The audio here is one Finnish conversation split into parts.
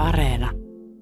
Areena.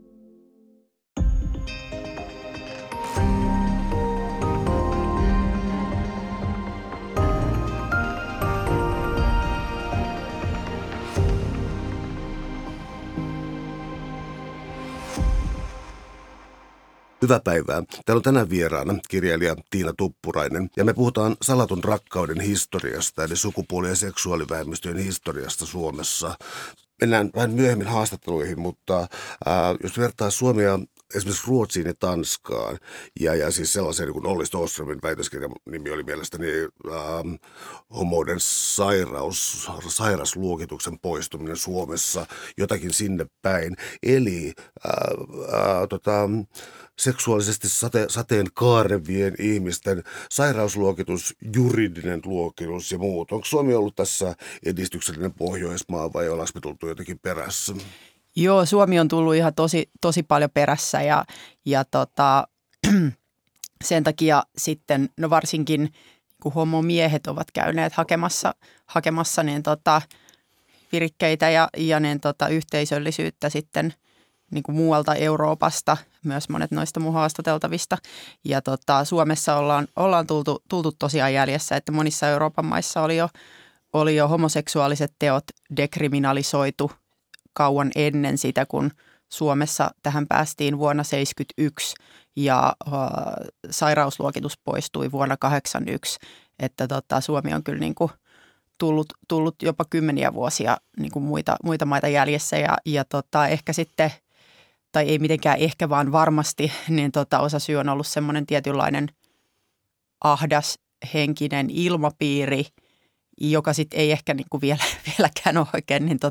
Hyvää päivää. Täällä on tänään vieraana kirjailija Tiina Tuppurainen ja me puhutaan salatun rakkauden historiasta eli sukupuoli- ja seksuaalivähemmistöjen historiasta Suomessa. Mennään vähän myöhemmin haastatteluihin, mutta jos vertaa Suomea esimerkiksi Ruotsiin ja Tanskaan ja siis sellaisen niin kuin Olli Ståströmin väitöskirjan nimi oli mielestäni homouden sairasluokituksen poistuminen Suomessa, jotakin sinne päin. Eli seksuaalisesti sateenkaarevien ihmisten sairausluokitus, juridinen luokitus ja muut. Onko Suomi ollut tässä edistyksellinen Pohjoismaa vai ollaanko me tultu jotenkin perässä? Joo, Suomi on tullut ihan tosi paljon perässä ja sen takia sitten, no varsinkin kun homomiehet ovat käyneet hakemassa niin virikkeitä ja niin yhteisöllisyyttä sitten niin kuin muualta Euroopasta, myös monet noista mun haastateltavista. Ja Suomessa ollaan tultu tosiaan jäljessä, että monissa Euroopan maissa oli jo homoseksuaaliset teot dekriminalisoitu kauan ennen sitä, kun Suomessa tähän päästiin vuonna 1971 ja sairausluokitus poistui vuonna 1981. Että Suomi on kyllä niin kuin tullut jopa kymmeniä vuosia niin kuin muita maita jäljessä ja ehkä sitten, tai ei mitenkään ehkä vaan varmasti, niin osasyy on ollut semmoinen tietynlainen ahdas henkinen ilmapiiri, joka sitten ei ehkä niin kuin vieläkään ole oikein niin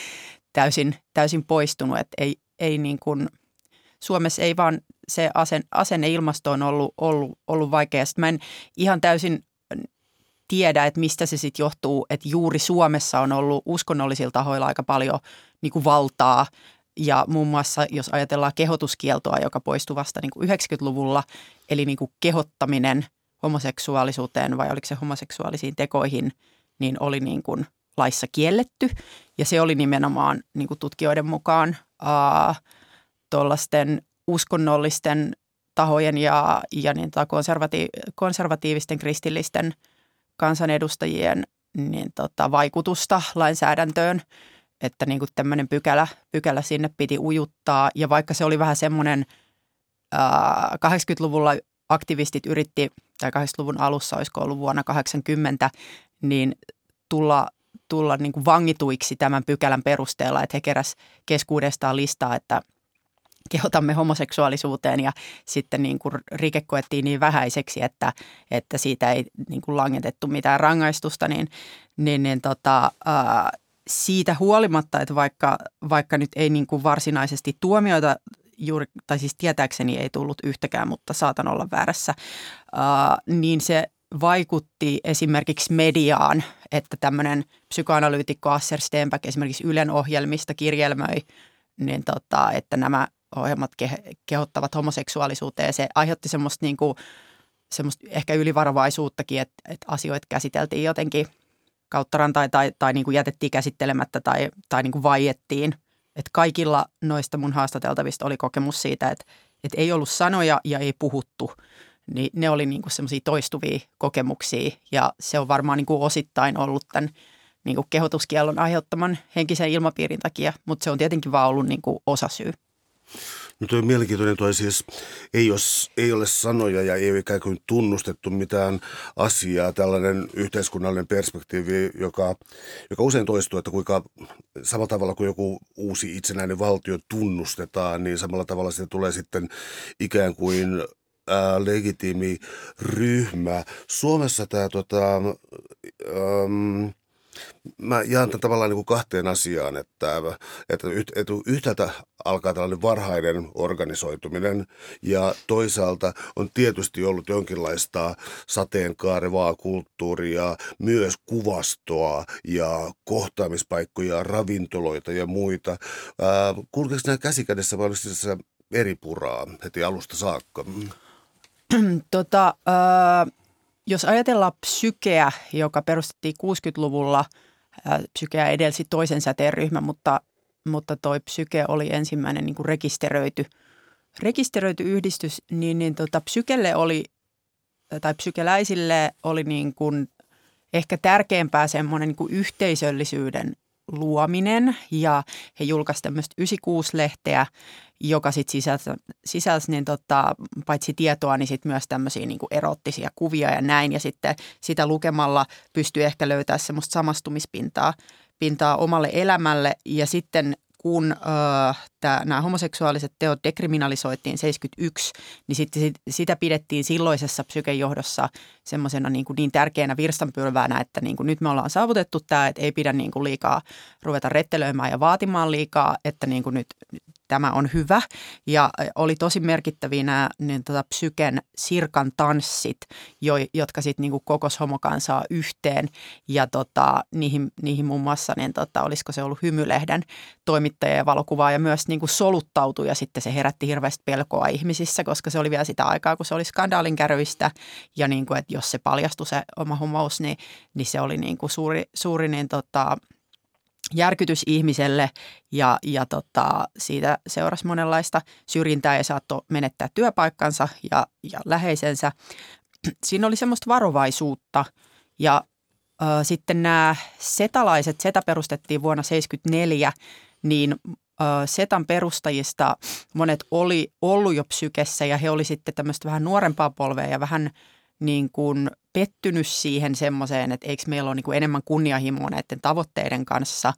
täysin poistunut, että ei niin kuin, Suomessa ei vaan se asenneilmasto on ollut vaikea. Sitten mä en ihan täysin tiedä, että mistä se sitten johtuu, että juuri Suomessa on ollut uskonnollisilla tahoilla aika paljon niin kuin valtaa ja muun muassa jos ajatellaan kehotuskieltoa, joka poistui vasta niin kuin 90-luvulla, eli niin kuin kehottaminen homoseksuaalisuuteen vai oliko se homoseksuaalisiin tekoihin, niin oli niin kuin laissa kielletty ja se oli nimenomaan niin kuin tutkijoiden mukaan tuollaisten uskonnollisten tahojen ja niin konservatiivisten kristillisten kansanedustajien niin vaikutusta lainsäädäntöön, että niin kuin tämmöinen pykälä sinne piti ujuttaa ja vaikka se oli vähän semmoinen 80-luvulla aktivistit yritti, tai 80-luvun alussa olisiko ollut vuonna 80, niin tulla niin kuin vangituiksi tämän pykälän perusteella, että he keräsivät keskuudestaan listaa, että kehotamme homoseksuaalisuuteen ja sitten niin kuin rike koettiin niin vähäiseksi, että siitä ei niin kuin langetettu mitään rangaistusta, niin siitä huolimatta, että vaikka nyt ei niin kuin varsinaisesti tuomioita juuri, tai siis tietääkseni ei tullut yhtäkään, mutta saatan olla väärässä, niin se vaikutti esimerkiksi mediaan, että tämmöinen psykoanalyytikko Asser Stenback esimerkiksi Ylen ohjelmista kirjelmöi, niin että nämä ohjelmat kehottavat homoseksuaalisuuteen. Se aiheutti semmoista ehkä ylivarovaisuuttakin, että asioita käsiteltiin jotenkin kauttarantain tai niin kuin jätettiin käsittelemättä tai niin kuin vaiettiin. Että kaikilla noista mun haastateltavista oli kokemus siitä, että ei ollut sanoja ja ei puhuttu. Niin ne oli niin kuin semmoisia toistuvia kokemuksia ja se on varmaan niin kuin osittain ollut tämän niin kuin kehotuskiellon aiheuttaman henkisen ilmapiirin takia, mutta se on tietenkin vaan ollut niin kuin osasyy. No toi mielenkiintoinen toi siis, ei ole sanoja ja ei ole ikään kuin tunnustettu mitään asiaa, tällainen yhteiskunnallinen perspektiivi, joka usein toistuu, että kuinka samalla tavalla kuin joku uusi itsenäinen valtio tunnustetaan, niin samalla tavalla siitä tulee sitten ikään kuin legitiimi ryhmä. Suomessa tämä mä jaan tämän tavallaan niin kuin kahteen asiaan, että yhtäältä alkaa tällainen varhainen organisoituminen ja toisaalta on tietysti ollut jonkinlaista sateenkaarevaa kulttuuria, myös kuvastoa ja kohtaamispaikkoja, ravintoloita ja muita. Kulkeeko nämä käsikädessä vai oliko tässä eri puraa heti alusta saakka? Jos ajatellaan psykeä, joka perustettiin 60-luvulla, psykeä edelsi toisen säteenryhmä, mutta mutta toi Psyke oli ensimmäinen niin kuin rekisteröity yhdistys, niin Psykelle oli, tai psykeläisille oli niin kuin ehkä tärkeämpää semmoinen niin kuin yhteisöllisyyden luominen, ja he julkaisivat tämmöistä 96-lehteä, joka sitten sisälsi niin paitsi tietoa, niin sitten myös tämmöisiä niin kuin erottisia kuvia ja näin, ja sitten sitä lukemalla pystyy ehkä löytämään semmoista samastumispintaa omalle elämälle, ja sitten kun nämä homoseksuaaliset teot dekriminalisoitiin 71, niin sitten sitä pidettiin silloisessa psykejohdossa semmoisena niin tärkeänä virstanpylväänä, että niin kuin nyt me ollaan saavutettu tämä, että ei pidä niin kuin liikaa ruveta rettelöimään ja vaatimaan liikaa, että niin kuin nyt tämä on hyvä. Ja oli tosi merkittäviä nämä Psyken Sirkan tanssit, jotka sitten niin kuin kokos homokansaa yhteen. Ja niihin muun muassa, olisiko se ollut Hymylehden toimittaja ja valokuvaaja myös niin kuin soluttautui, ja sitten se herätti hirveästi pelkoa ihmisissä, koska se oli vielä sitä aikaa, kun se oli skandaalinkäryistä. Ja niin kuin, että jos se paljastui se oma homous, niin se oli niin kuin suuri järkytys ihmiselle, ja siitä seurasi monenlaista syrjintää ja saattoi menettää työpaikkansa ja läheisensä. Siinä oli semmoista varovaisuutta, ja sitten nämä setalaiset, SETA perustettiin vuonna 1974, niin SETAn perustajista monet oli ollut jo Psykessä, ja he oli sitten tämmöistä vähän nuorempaa polvea ja vähän niin kuin pettynyt siihen semmoiseen, että eikö meillä ole niin kuin enemmän kunnianhimoa näiden tavoitteiden kanssa.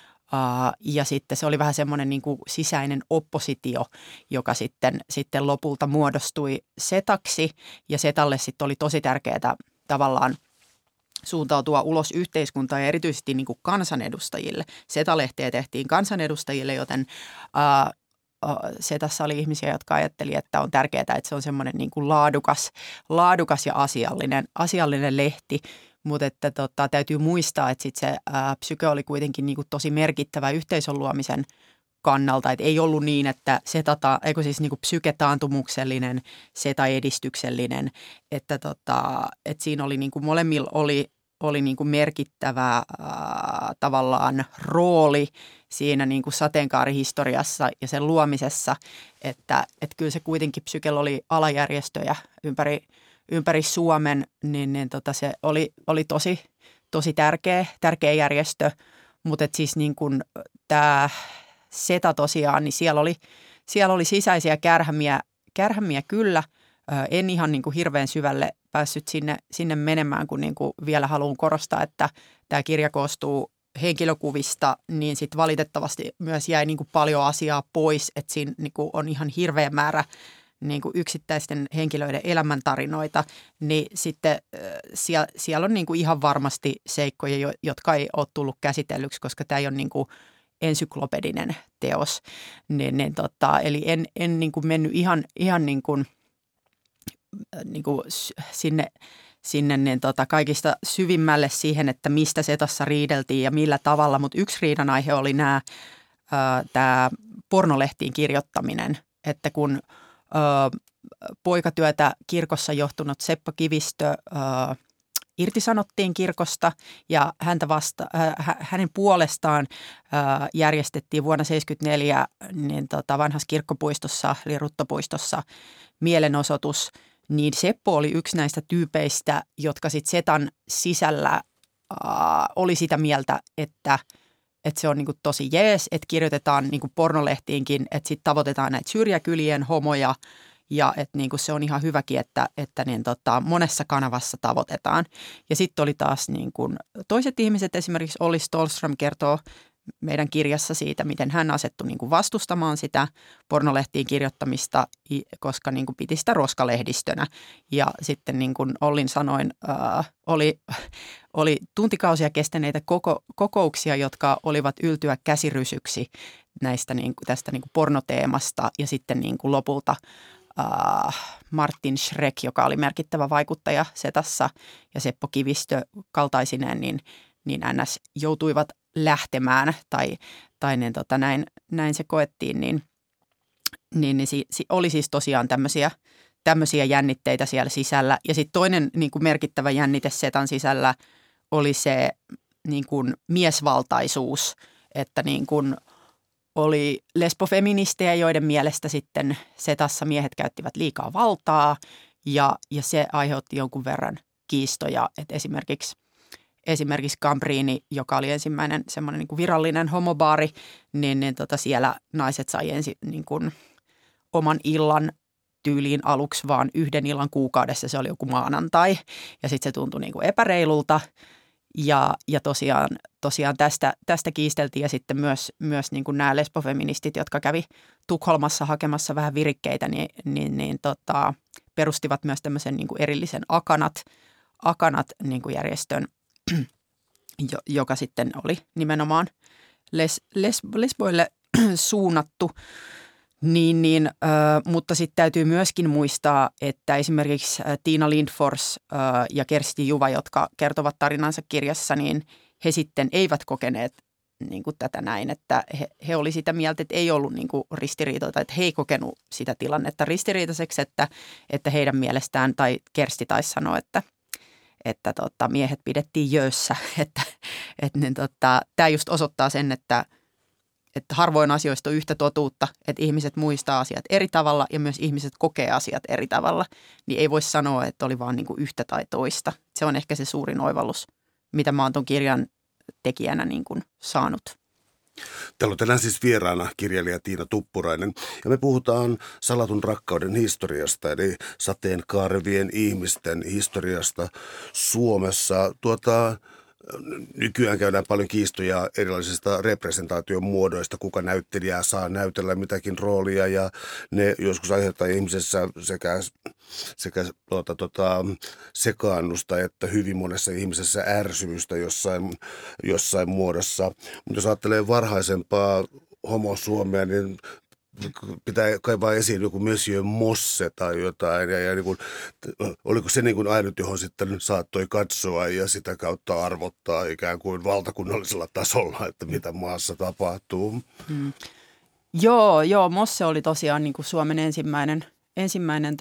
Ja sitten se oli vähän semmoinen niin kuin sisäinen oppositio, joka sitten lopulta muodostui SETAksi, ja SETAlle sitten oli tosi tärkeää tavallaan suuntautua ulos yhteiskuntaan ja erityisesti niin kuin kansanedustajille. SETA-lehteä tehtiin kansanedustajille, joten SETassa oli ihmisiä, jotka ajatteli, että on tärkeää, että se on semmoinen niin kuin laadukas ja asiallinen lehti. Mutta että täytyy muistaa, että sit se Psyke oli kuitenkin niin kuin tosi merkittävä yhteisön luomisen kannalta. Et ei ollut niin, että niin kuin Psyke taantumuksellinen, SETA edistyksellinen. Että siinä oli niin kuin molemmilla oli niin kuin merkittävä tavallaan rooli siinä niin kuin sateenkaarihistoriassa ja sen luomisessa, että kyllä se kuitenkin Psykellä oli alajärjestöjä ympäri Suomen, niin se oli tosi tärkeä järjestö, mutta siis niin kuin tämä SETA tosiaan, niin siellä oli sisäisiä kärhämiä kyllä. En ihan niin kuin hirveän syvälle päässyt sinne menemään, kun niin kuin vielä haluan korostaa, että tämä kirja koostuu henkilökuvista, niin sitten valitettavasti myös jäi niin kuin paljon asiaa pois, että siinä niin kuin on ihan hirveä määrä niin kuin yksittäisten henkilöiden elämäntarinoita, niin sitten siellä on niin kuin ihan varmasti seikkoja, jotka ei ole tullut käsitellyksi, koska tämä ei ole niin kuin ensyklopedinen teos. Eli en niin kuin mennyt ihan niin kuin sinne kaikista syvimmälle siihen, että mistä SETassa riideltiin ja millä tavalla, mutta yksi riidan aihe oli tämä pornolehtiin kirjoittamään, että kun poikatyötä kirkossa johtunut Seppo Kivistö irtisanottiin kirkosta, ja hänen puolestaan järjestettiin vuonna 1974 niin vanhassa kirkkopuistossa, eli Ruttopuistossa, mielenosoitus, niin Seppo oli yksi näistä tyypeistä, jotka sitten SETAn sisällä oli sitä mieltä, että se on niinku tosi jees, että kirjoitetaan niinku pornolehtiinkin, että sitten tavoitetaan näitä syrjäkylien homoja, ja että niinku se on ihan hyväkin, että monessa kanavassa tavoitetaan. Ja sitten oli taas niinku toiset ihmiset, esimerkiksi Olli Ståhlström kertoo meidän kirjassa siitä, miten hän asettui niinku vastustamaan sitä pornolehtiin kirjoittamista, koska niinku piti sitä roskalehdistönä. Ja sitten niin kuin Ollin sanoin, oli tuntikausia kestäneitä kokouksia, jotka olivat yltyä käsirysyksi tästä niinku pornoteemasta, ja sitten niinku lopulta Martin Schreck, joka oli merkittävä vaikuttaja SETassa, ja Seppo Kivistö kaltaisineen, niin NS joutuivat lähtemään, tai näin se koettiin, niin oli siis tosiaan tämmöisiä jännitteitä siellä sisällä. Ja sitten toinen niin kuin merkittävä jännite SETAn sisällä oli se niin kuin miesvaltaisuus, että niin kuin oli lesbofeministejä, joiden mielestä sitten setassa miehet käyttivät liikaa valtaa ja se aiheutti jonkun verran kiistoja, että esimerkiksi Cambriini, joka oli ensimmäinen semmoinen niin kuin virallinen homobaari, niin siellä naiset sai ensin niin kuin oman illan tyyliin aluksi vaan yhden illan kuukaudessa, se oli joku maanantai ja sitten se tuntui niin kuin epäreilulta ja tosiaan tästä kiisteltiin ja sitten myös niin kuin nämä lesbofeministit, jotka kävi Tukholmassa hakemassa vähän virikkeitä, niin perustivat myös tämmöisen niin kuin erillisen Akanat niin kuin järjestön, joka sitten oli nimenomaan lesboille suunnattu. Mutta sitten täytyy myöskin muistaa, että esimerkiksi Tiina Lindfors ja Kersti Juva, jotka kertovat tarinansa kirjassa, niin he sitten eivät kokeneet niin kuin tätä näin, että he oli sitä mieltä, että ei ollut niin kuin ristiriitoita, että he ei kokenut sitä tilannetta ristiriitaiseksi, että heidän mielestään, tai Kersti taisi sanoa, että miehet pidettiin jöössä, tämä just osoittaa sen, että harvoin asioista on yhtä totuutta, että ihmiset muistaa asiat eri tavalla ja myös ihmiset kokee asiat eri tavalla, niin ei voi sanoa, että oli vaan niin kuin yhtä tai toista. Se on ehkä se suurin oivallus, mitä mä oon ton kirjan tekijänä niin kuin saanut. Täällä on tänään siis vieraana kirjailija Tiina Tuppurainen ja me puhutaan salatun rakkauden historiasta eli sateenkaarevien ihmisten historiasta Suomessa. Nykyään käydään paljon kiistoja erilaisista representaation muodoista, kuka näyttelijää saa näytellä mitäkin roolia ja ne joskus aiheuttaa ihmisessä sekä sekaannusta että hyvin monessa ihmisessä ärsytystä jossain muodossa. Mutta jos ajattelee varhaisempaa homo-Suomea, niin pitää kaivaa esiin joku Monsieur Mosse tai jotain. Ja niin kuin, oliko se niin kuin ainut, johon sitten saattoi katsoa ja sitä kautta arvottaa ikään kuin valtakunnallisella tasolla, että mitä maassa tapahtuu? Joo, Mosse oli tosiaan niin kuin Suomen ensimmäinen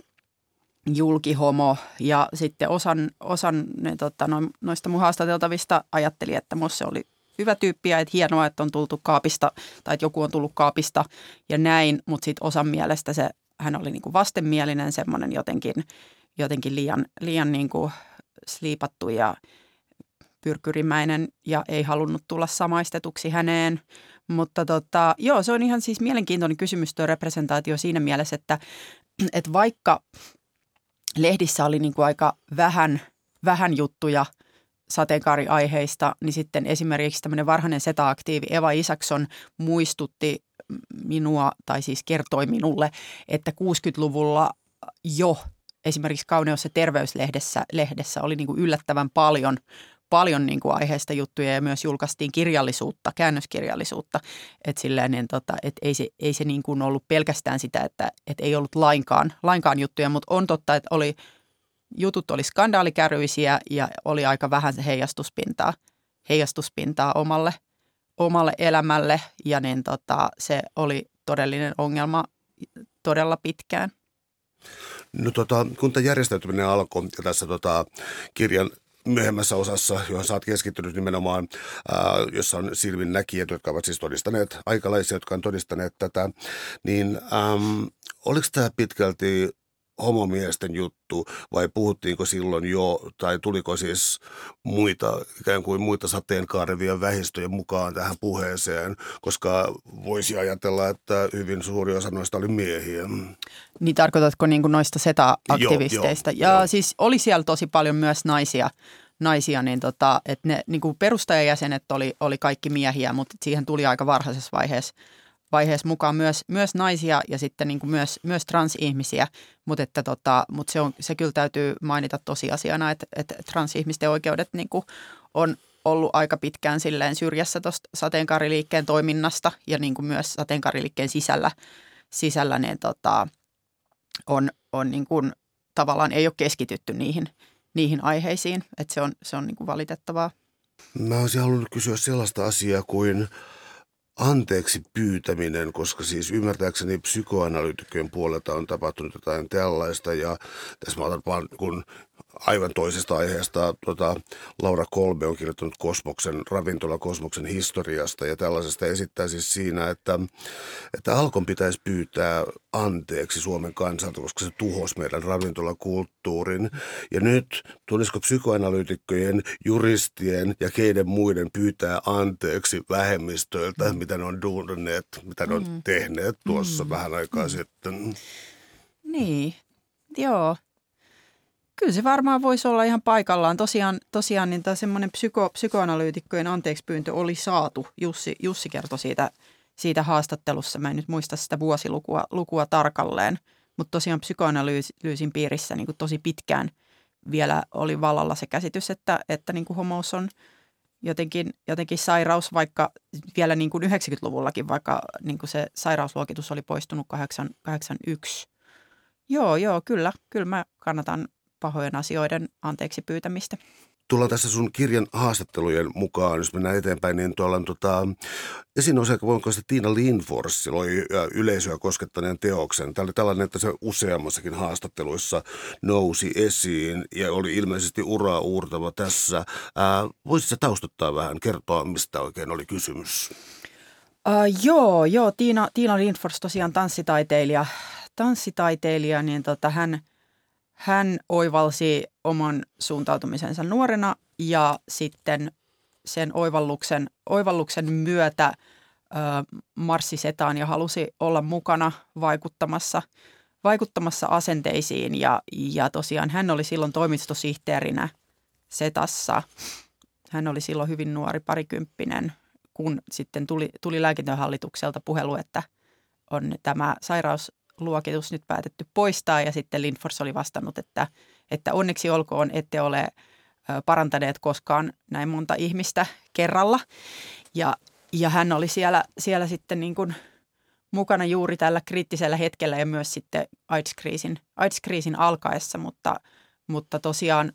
julkihomo ja sitten osan noista mun haastateltavista ajatteli, että Mosse oli hyvä tyyppi ja että hienoa, että on tultu kaapista tai että joku on tullut kaapista ja näin, mutta sitten osan mielestä hän oli niin kuin vastenmielinen, semmoinen jotenkin liian niin kuin sliipattu ja pyrkyrimäinen ja ei halunnut tulla samaistetuksi häneen. Mutta se on ihan siis mielenkiintoinen kysymys tuo representaatio siinä mielessä, että vaikka lehdissä oli niin kuin aika vähän juttuja sateenkaariaiheista, niin sitten esimerkiksi tämmöinen varhainen SETA-aktiivi Eva Isakson muistutti minua, tai siis kertoi minulle, että 60-luvulla jo esimerkiksi Kauneus- ja terveyslehdessä oli niin kuin yllättävän paljon niin kuin aiheesta juttuja ja myös julkaistiin kirjallisuutta, käännöskirjallisuutta. Että silleen, että ei se niin kuin ollut pelkästään sitä, että ei ollut lainkaan juttuja, mutta on totta, että jutut oli skandaalikärryisiä ja oli aika vähän se heijastuspintaa omalle elämälle ja niin se oli todellinen ongelma todella pitkään. No kun tämä järjestäytyminen alkoi ja tässä kirjan myöhemmässä osassa, johon sä oot keskittynyt nimenomaan, jossa on silminnäkijät, jotka ovat siis todistaneet, aikalaisia, jotka on todistaneet tätä, niin oliko tämä pitkälti homomiesten juttu vai puhuttiinko silloin jo, tai tuliko siis ikään kuin muita sateenkaarevia vähistöjä mukaan tähän puheeseen, koska voisi ajatella, että hyvin suuri osa noista oli miehiä. Niin tarkoitatko niin kuin noista SETA-aktivisteista? Joo. Siis oli siellä tosi paljon myös naisia niin että ne niin kuin perustajajäsenet oli kaikki miehiä, mutta siihen tuli aika varhaisessa vaiheessa mukaan myös naisia ja sitten niin kuin myös transihmisiä, mutta se kyllä täytyy mainita tosiasiana, että transihmisten oikeudet niin kuin on ollut aika pitkään silleen syrjässä tuosta sateenkaariliikkeen toiminnasta ja niin kuin myös sateenkaariliikkeen sisällä niin on niin kuin, tavallaan ei ole keskitytty niihin aiheisiin, että se on niin kuin valitettavaa. Mä olisin halunnut kysyä sellaista asiaa kuin anteeksi pyytäminen, koska siis ymmärtääkseni psykoanalyytikkojen puolelta on tapahtunut jotain tällaista ja tässä mä otan vaan kun aivan toisesta aiheesta. Laura Kolbe on kirjoittanut ravintola Kosmoksen historiasta ja tällaisesta esittää siis siinä, että Alkon pitäisi pyytää anteeksi Suomen kansalta, koska se tuhosi meidän ravintolakulttuurin. Ja nyt tulisiko psykoanalyytikkojen, juristien ja keiden muiden pyytää anteeksi vähemmistöiltä, mitä ne on duudanneet, mitä ne on tehneet tuossa vähän aikaa sitten. Niin, joo. Kyllä se varmaan voisi olla ihan paikallaan. Tosiaan niin semmoinen psykoanalyytikkojen anteekspyyntö oli saatu. Jussi kertoi siitä haastattelussa. Mä en nyt muista sitä vuosilukua tarkalleen. Mutta tosiaan psykoanalyysin piirissä niin kuin tosi pitkään vielä oli vallalla se käsitys, että niin kuin homous on jotenkin sairaus, vaikka vielä niin kuin 90-luvullakin, vaikka niin kuin se sairausluokitus oli poistunut 81. Joo, kyllä mä kannatan pahojen asioiden anteeksi pyytämistä. Tullaan tässä sun kirjan haastattelujen mukaan, jos mennään eteenpäin, niin tuolla on esinosa voimakkaasti Tiina Lindfors loi yleisöä koskettaneen teoksen. Tämä oli tällainen, että se useammassakin haastatteluissa nousi esiin ja oli ilmeisesti uraa uurtava tässä. Voisitko taustuttaa vähän, kertoa mistä oikein oli kysymys? Joo, Tiina Lindfors tosiaan tanssitaiteilija, niin hän oivalsi oman suuntautumisensa nuorena ja sitten sen oivalluksen myötä marssi setaan ja halusi olla mukana vaikuttamassa asenteisiin ja tosiaan hän oli silloin toimistosihteerinä setassa. Hän oli silloin hyvin nuori, parikymppinen, kun sitten tuli lääkintöhallitukselta puhelu, että on tämä sairausluokitus nyt päätetty poistaa ja sitten Lindfors oli vastannut, että onneksi olkoon, ette ole parantaneet koskaan näin monta ihmistä kerralla. Ja hän oli siellä sitten niin kuin mukana juuri tällä kriittisellä hetkellä ja myös sitten AIDS-kriisin alkaessa, mutta tosiaan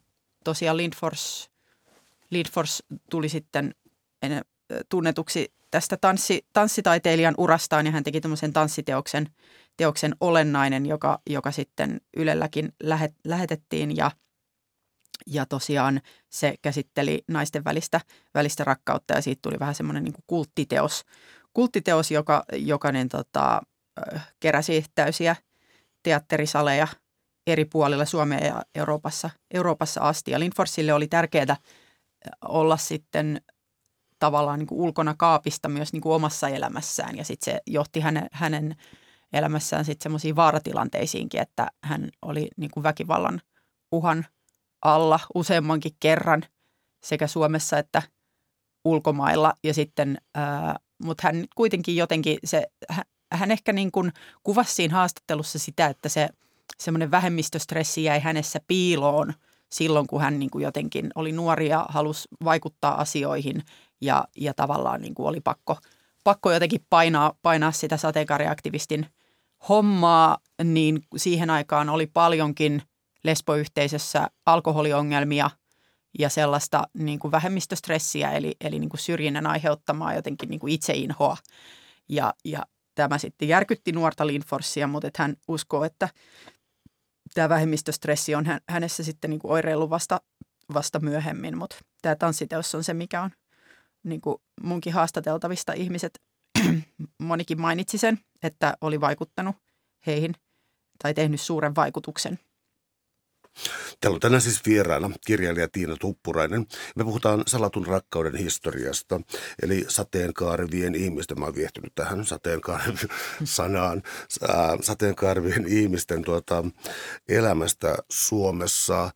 Lindfors tuli sitten tunnetuksi tästä tanssitaiteilijan urastaan ja hän teki tämmöisen tanssiteoksen Olennainen, joka sitten Ylelläkin lähetettiin ja tosiaan se käsitteli naisten välistä rakkautta ja siitä tuli vähän semmoinen niin kuin kulttiteos, joka keräsi täysiä teatterisaleja eri puolilla Suomea ja Euroopassa asti. Ja Lindforsille oli tärkeää olla sitten tavallaan niin kuin ulkona kaapista myös niin kuin omassa elämässään ja sitten se johti hänen elämässään sitten semmoisiin vaaratilanteisiinkin, että hän oli niin kuin väkivallan uhan alla useammankin kerran sekä Suomessa että ulkomailla ja sitten, mutta hän kuitenkin jotenkin hän ehkä niin kuin kuvasi siinä haastattelussa sitä, että se semmoinen vähemmistöstressi jäi hänessä piiloon silloin, kun hän niin kuin jotenkin oli nuori ja halusi vaikuttaa asioihin ja tavallaan niin kuin oli pakko jotenkin painaa sitä sateenkaariaktivistin hommaa, niin siihen aikaan oli paljonkin lesboyhteisössä alkoholiongelmia ja sellaista niin kuin vähemmistöstressiä, eli niin kuin syrjinnän aiheuttamaa jotenkin niin kuin itseinhoa. Ja tämä sitten järkytti nuorta Lindforsia, mutta että hän uskoo, että tämä vähemmistöstressi on hänessä sitten niin kuin oireillut vasta myöhemmin, mutta tämä tanssiteos on se, mikä on niin kuin munkin haastateltavista ihmiset, monikin mainitsi sen, että oli vaikuttanut heihin tai tehnyt suuren vaikutuksen. Täällä on tänään siis vieraana kirjailija Tiina Tuppurainen. Me puhutaan salatun rakkauden historiasta, eli sateenkaarivien ihmisten, mä oon viehtynyt tähän sateenkaarisanaan, sateenkaarivien ihmisten elämästä Suomessa.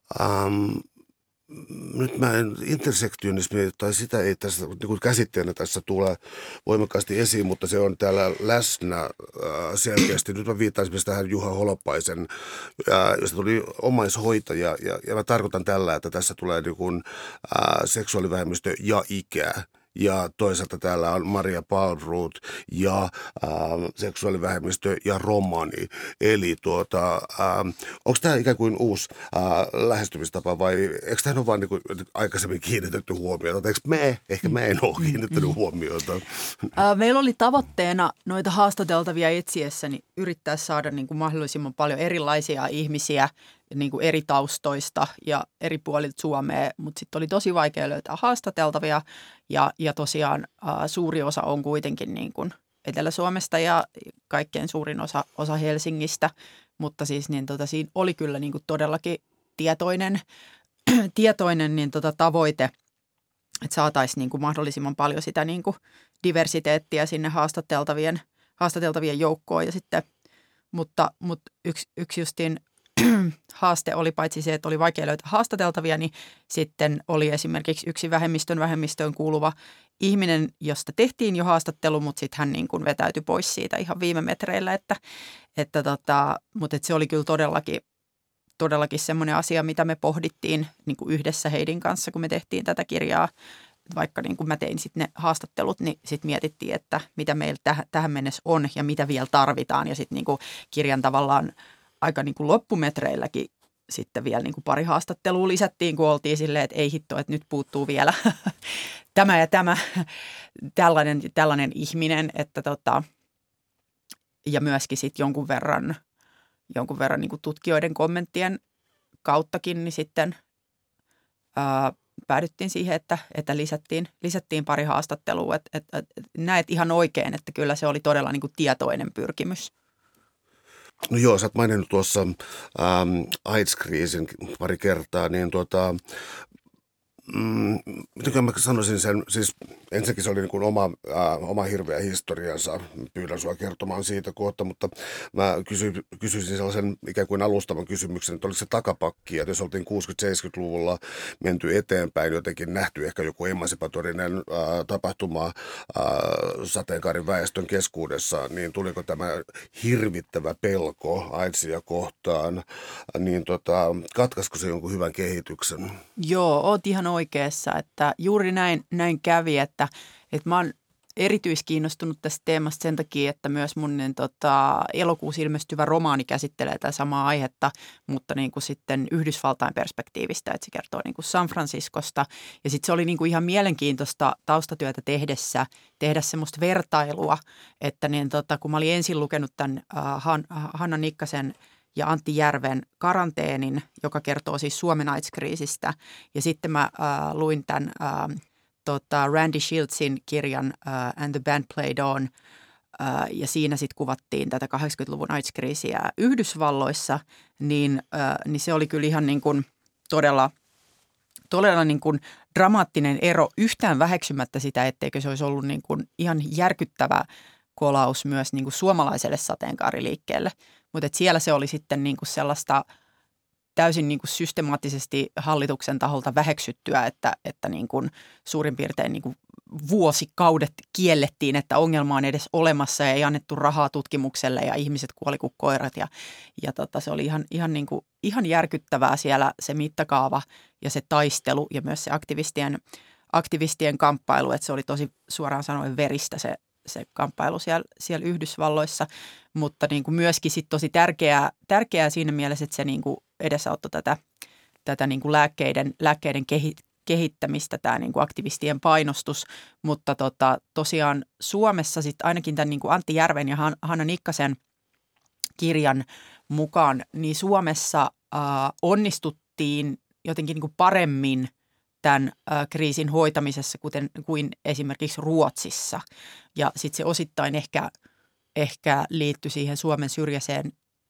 Nyt mä en, intersektionismi tai sitä ei tässä niin käsitteenä tässä tule voimakkaasti esiin, mutta se on täällä läsnä selkeästi. Nyt mä viittaisin tähän Juha Holopaisen, josta tuli omaishoitaja ja mä tarkoitan tällä, että tässä tulee niin kuin, seksuaalivähemmistö ja ikä. Ja toisaalta täällä on Maria Palmroth ja seksuaalivähemmistö ja romani. Eli onko tämä ikään kuin uusi lähestymistapa vai eikö tähän ole vaan niin kuin aikaisemmin kiinnitetty huomiota? Ehkä mä en ole kiinnittänyt huomiota. Meillä oli tavoitteena noita haastateltavia etsiessäni yrittää saada niin kuin mahdollisimman paljon erilaisia ihmisiä niin kuin eri taustoista ja eri puolilta Suomea, mutta sitten oli tosi vaikea löytää haastateltavia ja tosiaan suuri osa on kuitenkin niin kuin Etelä-Suomesta ja kaikkein suurin osa Helsingistä, mutta siis niin siinä oli kyllä niin kuin todellakin tietoinen niin tavoite, että saataisiin niin kuin mahdollisimman paljon sitä niin kuin diversiteettiä sinne haastateltavien joukkoon ja sitten, mutta yksi justiin haaste oli paitsi se, että oli vaikea löytää haastateltavia, niin sitten oli esimerkiksi yksi vähemmistöön kuuluva ihminen, josta tehtiin jo haastattelu, mutta sitten hän niin kuin vetäytyi pois siitä ihan viime metreillä, mutta se oli kyllä todellakin semmoinen asia, mitä me pohdittiin niin kuin yhdessä Heidin kanssa, kun me tehtiin tätä kirjaa. Vaikka niin kuin mä tein sitten ne haastattelut, niin sitten mietittiin, että mitä meillä tähän mennessä on ja mitä vielä tarvitaan. Ja sitten niin kuin kirjan tavallaan aika niin kuin loppumetreilläkin sitten vielä niin kuin pari haastattelua lisättiin, kun oltiin silleen, että ei hitto, että nyt puuttuu vielä tämä ja tämä, tällainen ihminen, ja myöskin sitten jonkun verran niin kuin tutkijoiden kommenttien kauttakin, niin sitten päädyttiin siihen, että lisättiin pari haastattelua. Että näet ihan oikein, että kyllä se oli todella niin kuin tietoinen pyrkimys. No joo, sä oot maininnut tuossa AIDS-kriisin pari kertaa, niin miten mä sanoisin sen, siis ensinnäkin se oli niin kuin oma hirveä historiansa, pyydän sua kertomaan siitä kohta, mutta mä kysyisin sellaisen ikään kuin alustavan kysymyksen, että oliko se takapakki, että jos oltiin 60-70-luvulla menty eteenpäin, jotenkin nähty ehkä joku emansipatorinen tapahtuma sateenkaarin väestön keskuudessa, niin tuliko tämä hirvittävä pelko AIDSia kohtaan, niin katkaisiko se jonkun hyvän kehityksen? Joo, oot ihan oikeassa, että juuri näin kävi, että mä oon erityiskiinnostunut tästä teemasta sen takia, että myös mun elokuussa ilmestyvä romaani käsittelee tätä samaa aihetta, mutta niin kuin sitten Yhdysvaltain perspektiivistä, että se kertoo niin kuin San Franciscosta. Ja sitten se oli niin kuin ihan mielenkiintoista taustatyötä tehdä semmoista vertailua, että niin kun mä olin ensin lukenut tämän Hanna Nikkasen ja Antti Järven Karanteenin, joka kertoo siis Suomen AIDS-kriisistä. Ja sitten mä luin tämän Randy Shiltsin kirjan And the Band Played On, ja siinä sitten kuvattiin tätä 80-luvun AIDS-kriisiä Yhdysvalloissa, niin se oli kyllä ihan niin kuin todella niin kuin dramaattinen ero, yhtään väheksymättä sitä, etteikö se olisi ollut niin kuin ihan järkyttävä kolaus myös niin kuin suomalaiselle sateenkaariliikkeelle. Mutta siellä se oli sitten niin kuin sellaista täysin niin kuin systemaattisesti hallituksen taholta väheksyttyä, että niin kuin suurin piirtein niin kuin vuosikaudet kiellettiin, että ongelma on edes olemassa ja ei annettu rahaa tutkimukselle ja ihmiset kuoli kuin koirat. Ja se oli ihan järkyttävää siellä se mittakaava ja se taistelu ja myös se aktivistien kamppailu, että se oli tosi suoraan sanoen veristä se kamppailu siellä Yhdysvalloissa, mutta niin kuin myöskin sit tosi tärkeää siinä mielessä, että se niin kuin edesauttoi tätä niin kuin lääkkeiden kehittämistä, tämä niin kuin aktivistien painostus, mutta tosiaan Suomessa sitten ainakin tämän niin kuin Antti Järven ja Hanna Nikkasen kirjan mukaan, niin Suomessa onnistuttiin jotenkin niin kuin paremmin tämän kriisin hoitamisessa kuin esimerkiksi Ruotsissa. Ja sitten se osittain ehkä liittyi siihen Suomen syrjäiseen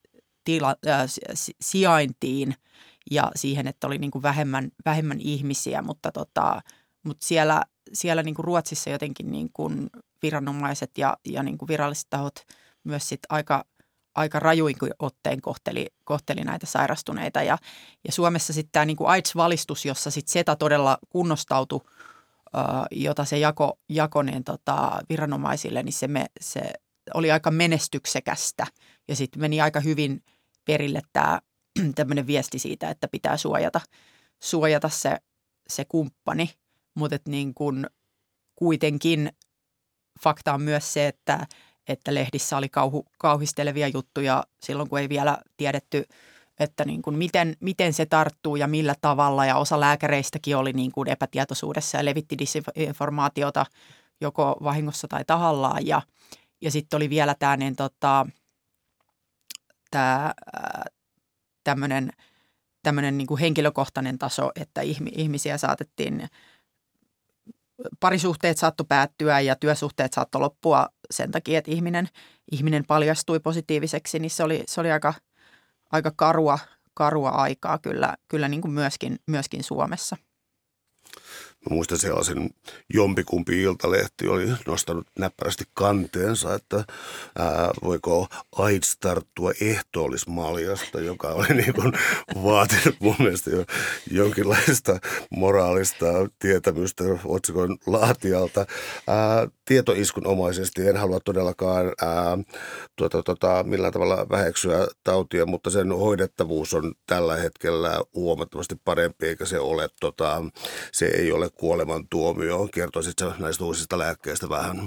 sijaintiin ja siihen, että oli niin kuin vähemmän ihmisiä, mutta siellä niin kuin Ruotsissa jotenkin niin kuin viranomaiset ja niin kuin viralliset tahot myös sit aika rajuin otteen kohteli näitä sairastuneita. Ja Suomessa sitten tämä niinku AIDS-valistus, jossa sitten SETA todella kunnostautui, jota se jako niin viranomaisille, niin se oli aika menestyksekästä. Ja sitten meni aika hyvin perille tämä tämmöinen viesti siitä, että pitää suojata se kumppani. Mutta niin kun kuitenkin fakta on myös se, että lehdissä oli kauhistelevia juttuja silloin, kun ei vielä tiedetty, että niin kuin miten se tarttuu ja millä tavalla. Ja osa lääkäreistäkin oli niin kuin epätietoisuudessa ja levitti disinformaatiota joko vahingossa tai tahallaan. Ja sitten oli vielä tämä tämmöinen tämmöinen niin kuin henkilökohtainen taso, että ihmisiä saatettiin, parisuhteet saattoi päättyä ja työsuhteet saattoi loppua sen takia, että ihminen paljastui positiiviseksi, niin se oli aika karua aikaa kyllä niin kuin myöskin Suomessa. Mä muistan sellaisen jompikumpi Iltalehti oli nostanut näppärästi kanteensa, että voiko AIDS tarttua ehtoollismaljasta, joka oli niin kuin vaatinut mun mielestä jo jonkinlaista moraalista tietämystä otsikon laatijalta. Tietoiskunomaisesti en halua todellakaan millään tavalla väheksyä tautia, mutta sen hoidettavuus on tällä hetkellä huomattavasti parempi, eikä se ole se ei ole kuolemantuomio. Kertoisitko näistä uusista lääkkeistä vähän?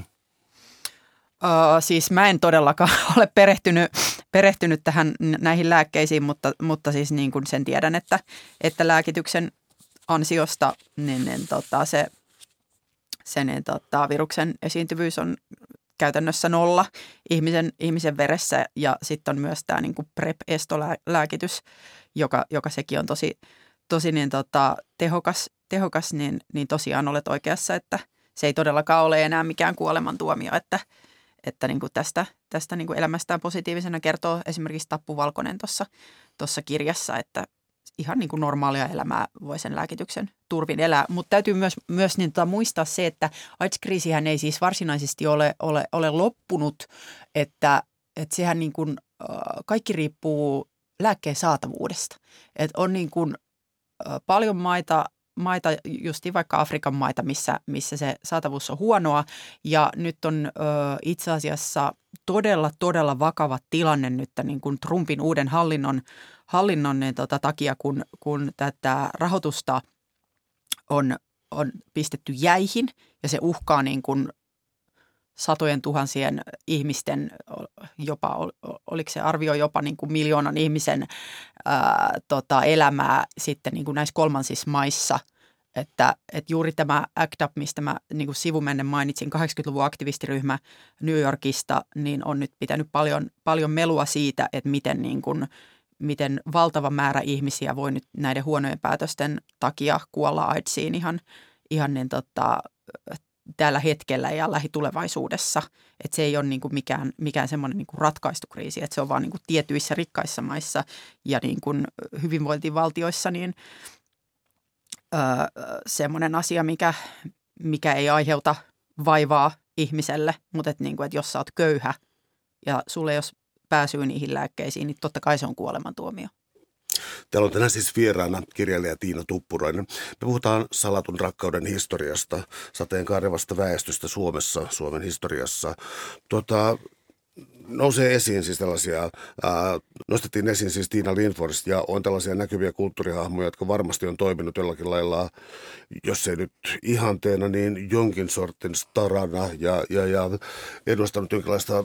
Siis mä en todellakaan ole perehtynyt näihin lääkkeisiin, mutta siis niin kuin sen tiedän, että lääkityksen ansiosta se viruksen esiintyvyys on käytännössä 0 ihmisen veressä, ja sitten on myös tämä niin kuin PrEP-estolääkitys, joka sekin on tosi tehokas, niin tosiaan olet oikeassa, että se ei todellakaan ole enää mikään kuolemantuomio, että niin kuin tästä niin kuin elämästään positiivisena kertoo esimerkiksi Tappu Valkonen tuossa kirjassa, että ihan niin kuin normaalia elämää voi sen lääkityksen turvin elää. Mutta täytyy myös muistaa se, että AIDS-kriisihän ei siis varsinaisesti ole loppunut, että sehän niin kuin, kaikki riippuu lääkkeen saatavuudesta. Että on niin kuin paljon maita, justiin vaikka Afrikan maita, missä se saatavuus on huonoa. Ja nyt on itse asiassa todella vakava tilanne nyt niin kuin Trumpin uuden hallinnon takia, kun tätä rahoitusta on pistetty jäihin ja se uhkaa niin kuin satojen tuhansien ihmisten, jopa, oliko se arvio jopa niin kuin 1 miljoonan ihmisen elämää sitten niin kuin näissä kolmansissa maissa. Että juuri tämä ACT UP, mistä mä niin kuin sivumennen mainitsin, 80-luvun aktivistiryhmä New Yorkista, niin on nyt pitänyt paljon melua siitä, että miten valtava määrä ihmisiä voi nyt näiden huonojen päätösten takia kuolla AIDSiin ihan niin tällä hetkellä ja lähitulevaisuudessa. Että se ei ole niin kuin mikään semmoinen niin kuin ratkaistu kriisi, että se on vaan niin kuin tietyissä rikkaissa maissa ja niin kuin hyvinvointivaltioissa niin semmoinen asia, mikä ei aiheuta vaivaa ihmiselle, mutta että niin kuin, että jos sä oot köyhä ja sulle ei ole pääsyä niihin lääkkeisiin, niin totta kai se on kuolemantuomio. Täällä on tänään siis vieraana kirjailija Tiina Tuppurainen. Me puhutaan salatun rakkauden historiasta, sateenkaarevasta väestöstä Suomessa, Suomen historiassa. Nousee esiin siis tällaisia, nostettiin esiin siis Tiina Lindfors ja on tällaisia näkyviä kulttuurihahmoja, jotka varmasti on toiminut jollakin lailla, jos ei nyt ihanteena, niin jonkin sortin starana ja edustanut jonkinlaista